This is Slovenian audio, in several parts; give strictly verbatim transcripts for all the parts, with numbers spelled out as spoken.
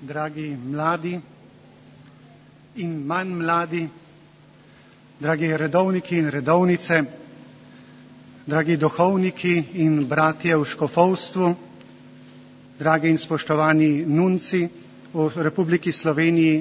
dragi mladi in manj mladi, dragi redovniki in redovnice, dragi duhovniki in bratje v škofovstvu, dragi in spoštovani nunci v Republiki Sloveniji.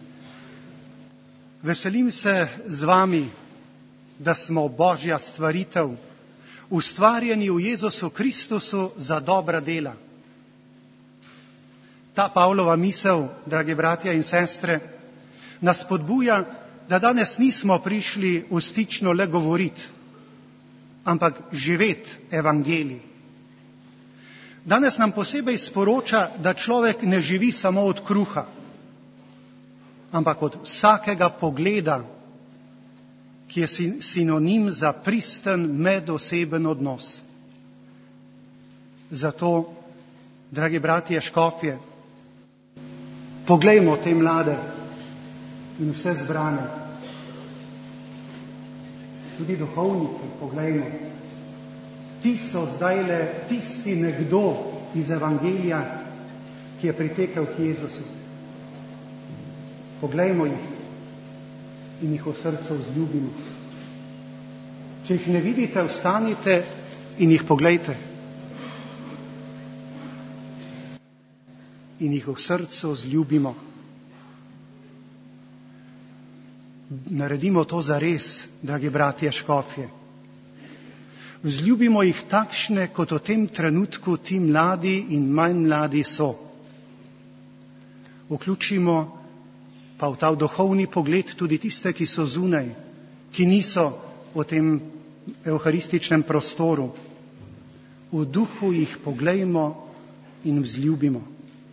Veselim se z vami, da smo Božja stvaritev, ustvarjeni v Jezusu Kristusu za dobra dela. Ta Pavlova misel, dragi bratja in sestre, nas spodbuja, da danes nismo prišli v stično le govoriti, ampak živeti evangelij. Danes nam posebej sporoča, da človek ne živi samo od kruha, ampak od vsakega pogleda, ki je sinonim za pristen medoseben odnos. Zato, dragi bratje škofje, poglejmo te mlade in vse zbrane. Tudi duhovniki, poglejmo. Ti so zdajle tisti nekdo iz evangelija, ki je pritekel k Jezusu. Poglejmo jih in jih v srcu vzljubimo. Če jih ne vidite, vstanite in jih poglejte. In jih v srcu vzljubimo. Naredimo to zares, dragi bratje škofje. Vzljubimo jih takšne, kot v tem trenutku ti mladi in manj mladi so. Vključimo pa v ta duhovni pogled tudi tiste, ki so zunaj, ki niso v tem evharističnem prostoru. V duhu jih poglejmo in vzljubimo.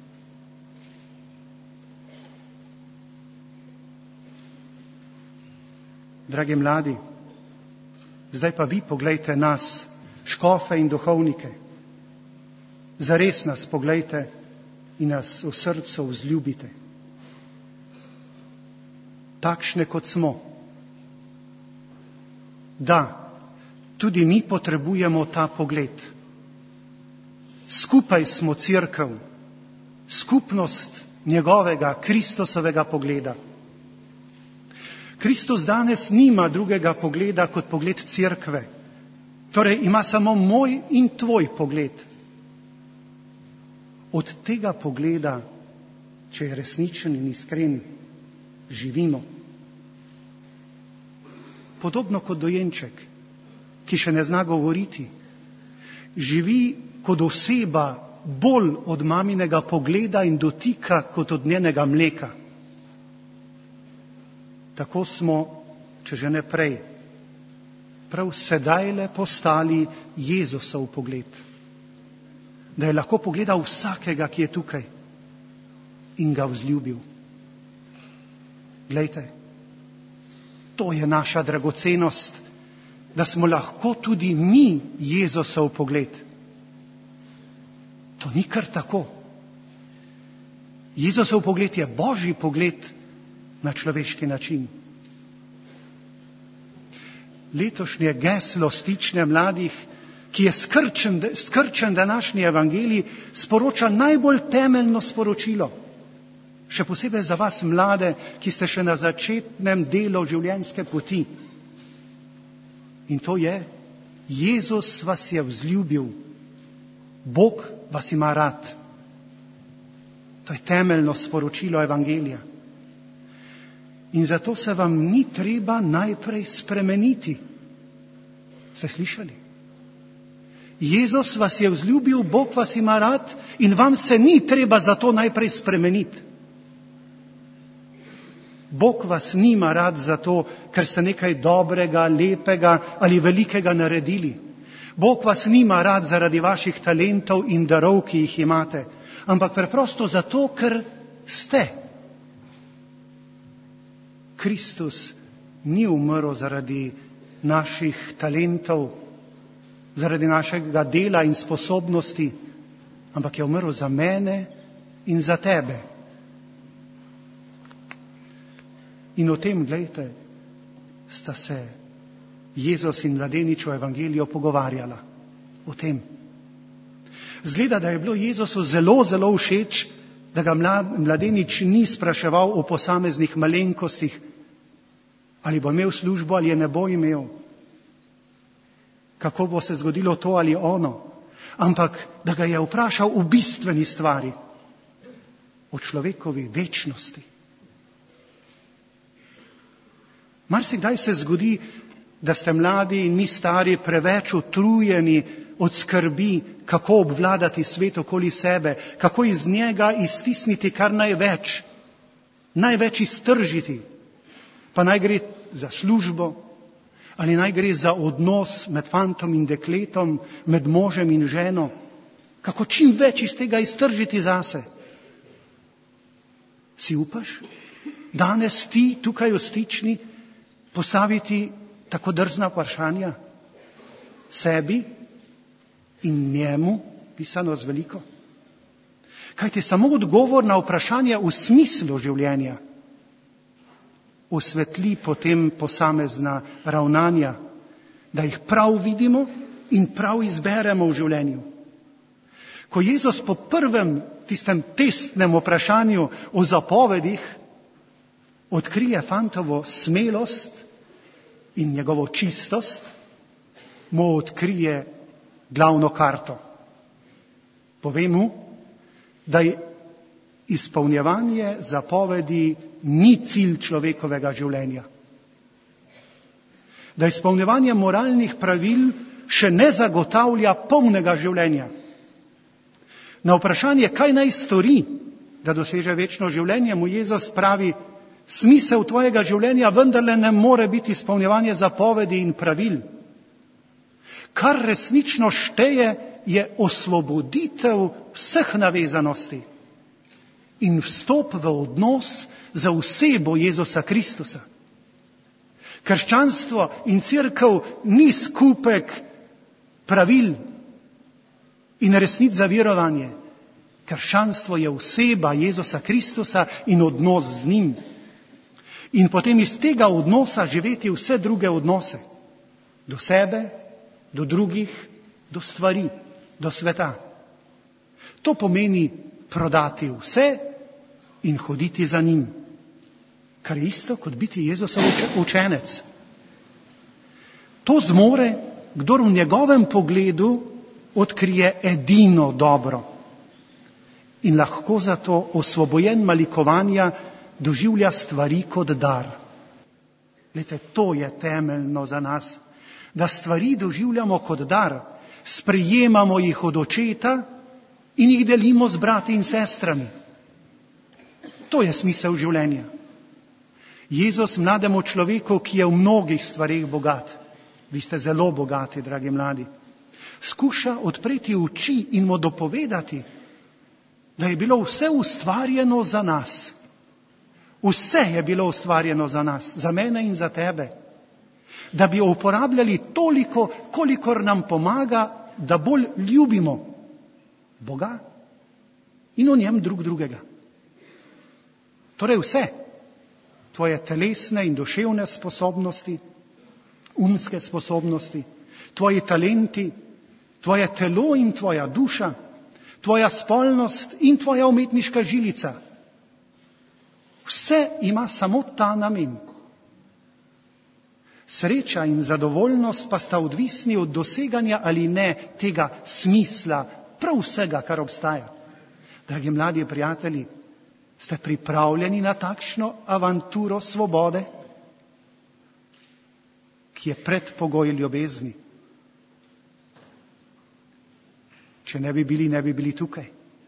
Dragi mladi, zdaj pa vi poglejte nas, škofe in duhovnike. Zares nas poglejte in nas v srcu vzljubite. Takšne, kot smo. Da, tudi mi potrebujemo ta pogled. Skupaj smo cerkev, skupnost njegovega, Kristusovega pogleda. Kristus danes nima drugega pogleda kot pogled cerkve. Torej ima samo moj in tvoj pogled. Od tega pogleda, če je resničen in iskren, živimo. Podobno kot dojenček, ki še ne zna govoriti, živi kot oseba bolj od maminega pogleda in dotika kot od njenega mleka. Tako smo, če že ne prej, prav sedajle postali Jezusov pogled. Da je lahko pogledal vsakega, ki je tukaj in ga vzljubil. Glejte, to je naša dragocenost, da smo lahko tudi mi Jezusov pogled. To ni kar tako. Jezusov pogled je Božji pogled na človeški način. Letošnje geslo stične mladih, ki je skrčen, skrčen današnji evangelij, sporoča najbolj temeljno sporočilo. Še posebej za vas mlade, ki ste še na začetnem delu življenjske poti. In to je, Jezus vas je vzljubil, Bog vas ima rad. To je temeljno sporočilo evangelija. In zato se vam ni treba najprej spremeniti. Ste slišali? Jezus vas je vzljubil, Bog vas ima rad in vam se ni treba zato najprej spremeniti. Bog vas nima rad zato, ker ste nekaj dobrega, lepega ali velikega naredili. Bog vas nima rad zaradi vaših talentov in darov, ki jih imate, ampak preprosto zato, ker ste. Kristus ni umrl zaradi naših talentov, zaradi našega dela in sposobnosti, ampak je umrl za mene in za tebe. In o tem, glejte, sta se Jezus in mladenič v evangeliju pogovarjala. O tem. Zgleda, da je bilo Jezusu zelo, zelo všeč, da ga mladenič ni spraševal o posameznih malenkostih, ali bo imel službo ali je ne bo imel, kako bo se zgodilo to ali ono, ampak da ga je vprašal o bistveni stvari, o človekovi večnosti. Marsikdaj se zgodi, da ste mladi in mi stari preveč utrujeni od skrbi, kako obvladati svet okoli sebe, kako iz njega iztisniti kar največ, največ iztržiti, pa naj gre za službo, ali naj gre za odnos med fantom in dekletom, med možem in ženo, kako čim več iz tega iztržiti zase. Si upaš danes ti tukaj v Stični postaviti tako drzna vprašanja sebi in njemu, pisano z veliko? Kajti samo odgovor na vprašanje v smislu življenja osvetli potem posamezna ravnanja, da jih prav vidimo in prav izberemo v življenju. Ko Jezus po prvem tistem testnem vprašanju o zapovedih odkrije fantovo smelost in njegovo čistost, mu odkrije glavno karto. Pove mu, da je izpolnjevanje zapovedi ni cilj človekovega življenja. Da izpolnjevanje moralnih pravil še ne zagotavlja polnega življenja. Na vprašanje, kaj naj stori, da doseže večno življenje, mu Jezus pravi, smisel tvojega življenja vendarle ne more biti izpolnjevanje zapovedi in pravil. Kar resnično šteje, je osvoboditev vseh navezanosti in vstop v odnos za osebo Jezusa Kristusa. Krščanstvo in cerkev ni skupek pravil in resnic za verovanje. Krščanstvo je oseba Jezusa Kristusa in odnos z njim. In potem iz tega odnosa živeti vse druge odnose. Do sebe, do drugih, do stvari, do sveta. To pomeni prodati vse in hoditi za njim. Kar je isto kot biti Jezusov učenec. To zmore, kdor v njegovem pogledu odkrije edino dobro in lahko zato osvobojen malikovanja doživlja stvari kot dar. Glejte, to je temeljno za nas, da stvari doživljamo kot dar, sprejemamo jih od očeta in jih delimo z brati in sestrami. To je smisel življenja. Jezus mlademu človeku, ki je v mnogih stvareh bogat, vi ste zelo bogati, dragi mladi, skuša odpreti oči in mu dopovedati, da je bilo vse ustvarjeno za nas. Vse je bilo ustvarjeno za nas, za mene in za tebe. Da bi jo uporabljali toliko, kolikor nam pomaga, da bolj ljubimo Boga in v njem drug drugega. Torej vse, tvoje telesne in duševne sposobnosti, umske sposobnosti, tvoji talenti, tvoje telo in tvoja duša, tvoja spolnost in tvoja umetniška žilica. Vse ima samo ta namen. Sreča in zadovoljnost pa sta odvisni od doseganja ali ne tega smisla, prav vsega, kar obstaja. Dragi mladi prijatelji, ste pripravljeni na takšno avanturo svobode, ki je predpogoj ljubezni? Če ne bi bili, ne bi bili tukaj.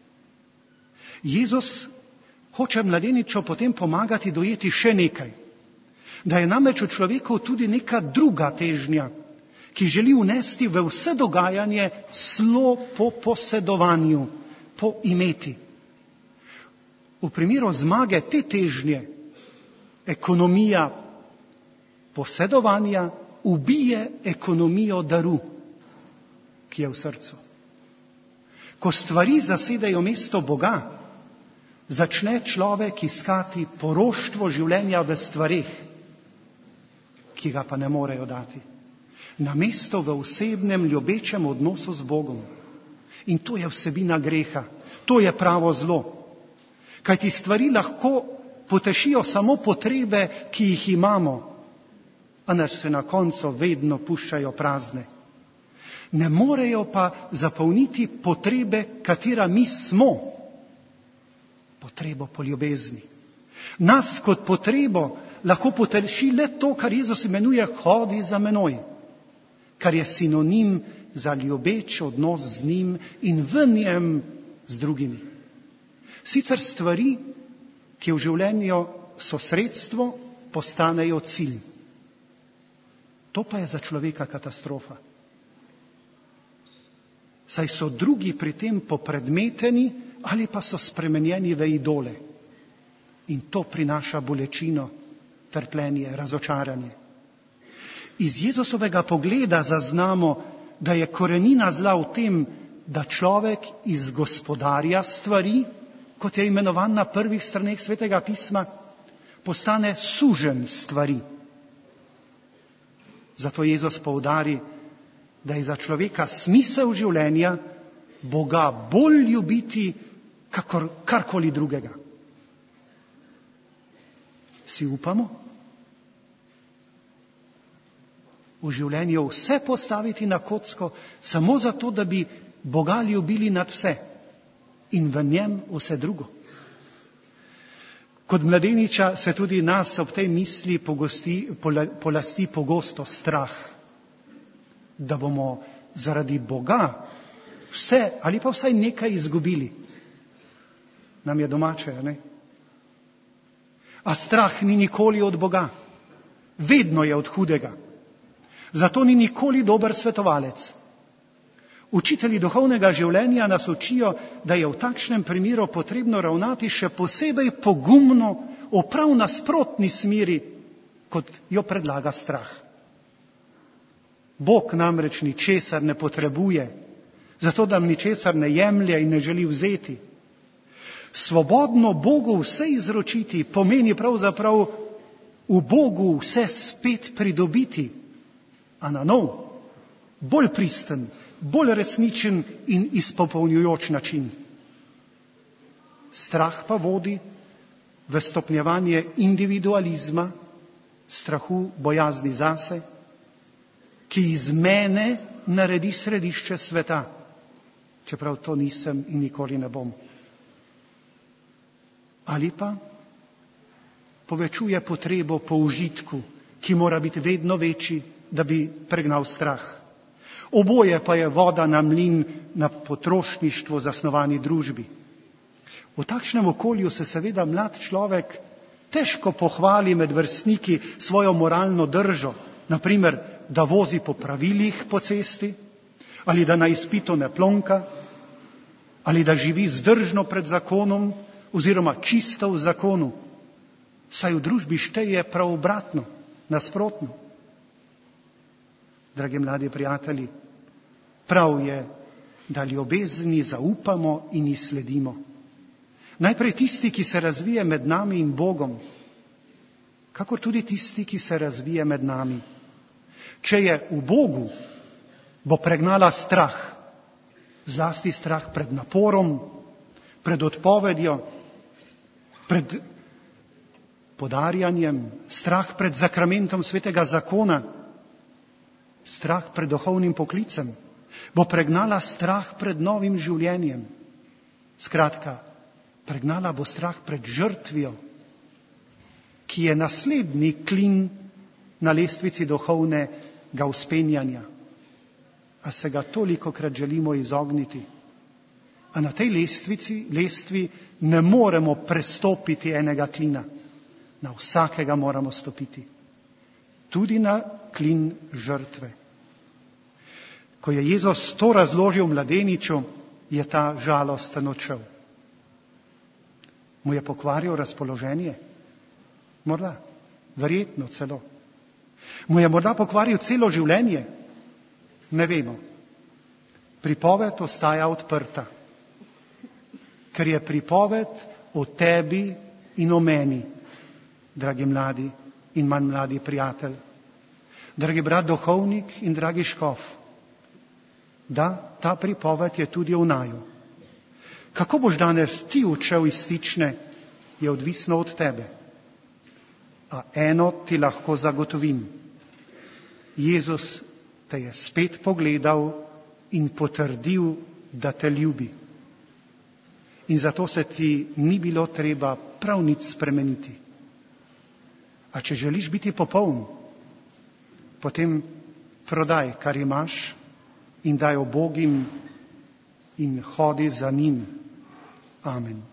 Jezus hoče mladeniču potem pomagati dojeti še nekaj. Da je namreč v človeku tudi neka druga težnja, ki želi unesti v vse dogajanje slo po posedovanju, po imeti. V primeru zmage te težnje, ekonomija posedovanja ubije ekonomijo daru, ki je v srcu. Ko stvari zasedajo mesto Boga, začne človek iskati poroštvo življenja v stvareh, ki ga pa ne morejo dati. Namesto v osebnem ljubečem odnosu z Bogom. In to je vsebina greha. To je pravo zlo. Kajti stvari lahko potešijo samo potrebe, ki jih imamo, a nas se na koncu vedno puščajo prazne. Ne morejo pa zapolniti potrebe, katera mi smo. Potrebo po ljubezni. Nas kot potrebo lahko poteši le to, kar Jezus imenuje hodi za menoj, kar je sinonim za ljubeč odnos z njim in v njem z drugimi. Sicer stvari, ki v življenju so sredstvo, postanejo cilj. To pa je za človeka katastrofa. Saj so drugi pri tem popredmeteni ali pa so spremenjeni v idole. In to prinaša bolečino, trpljenje, razočaranje. Iz Jezusovega pogleda zaznamo, da je korenina zla v tem, da človek iz gospodarja stvari, kot je imenovan na prvih straneh Svetega pisma, postane suženj stvari. Zato Jezus poudari, da je za človeka smisel življenja Boga bolj ljubiti, kakor karkoli drugega. Si upamo v življenju vse postaviti na kocko, samo zato, da bi Boga ljubili nad vse in v njem vse drugo. Kot mladeniča se tudi nas ob tej misli pogosti, polasti pogosto strah, da bomo zaradi Boga vse ali pa vsaj nekaj izgubili. Nam je domače, ne? A strah ni nikoli od Boga. Vedno je od hudega. Zato ni nikoli dober svetovalec. Učitelji duhovnega življenja nas učijo, da je v takšnem primeru potrebno ravnati še posebej pogumno v prav nasprotni smeri, kot jo predlaga strah. Bog namreč ničesar ne potrebuje, zato da ničesar ne jemlje in ne želi vzeti. Svobodno Bogu vse izročiti pomeni pravzaprav v Bogu vse spet pridobiti, a na nov, bolj pristen, bolj resničen in izpopolnjujoč način. Strah pa vodi v stopnjevanje individualizma, strahu, bojazni zase, ki iz mene naredi središče sveta, čeprav to nisem in nikoli ne bom. Ali pa povečuje potrebo po užitku, ki mora biti vedno večji, da bi pregnal strah. Oboje pa je voda na mlin na potrošništvo zasnovani družbi. V takšnem okolju se seveda mlad človek težko pohvali med vrstniki svojo moralno držo, naprimer, da vozi po pravilih po cesti, ali da na izpitu ne plonka, ali da živi zdržno pred zakonom, oziroma čisto v zakonu, saj v družbi šteje prav obratno, nasprotno. Dragi mladi prijatelji, prav je, da ljubezni zaupamo in ji sledimo. Najprej tisti, ki se razvije med nami in Bogom, kakor tudi tisti, ki se razvije med nami. Če je v Bogu, bo pregnala strah, zlasti strah pred naporom, pred odpovedjo, pred podarjanjem, strah pred zakramentom svetega zakona, strah pred duhovnim poklicem, bo pregnala strah pred novim življenjem. Skratka, pregnala bo strah pred žrtvijo, ki je naslednji klin na lestvici duhovnega vzpenjanja. A se ga tolikokrat želimo izogniti. A na tej lestvici, lestvi ne moremo prestopiti enega klina. Na vsakega moramo stopiti. Tudi na klin žrtve. Ko je Jezus to razložil mladeniču, je ta žalosten odšel. Mu je pokvaril razpoloženje? Morda, verjetno celo. Mu je morda pokvaril celo življenje? Ne vemo. Pripoved ostaja odprta. Ker je pripoved o tebi in o meni, dragi mladi in manj mladi prijatelj, dragi brat duhovnik in dragi škof. Da, ta pripoved je tudi o naju. Kako boš danes ti odšel iz Stične je odvisno od tebe. A eno ti lahko zagotovim. Jezus te je spet pogledal in potrdil, da te ljubi. In zato se ti ni bilo treba prav nič spremeniti. A če želiš biti popoln, potem prodaj, kar imaš, in daj ubogim in hodi za njim. Amen.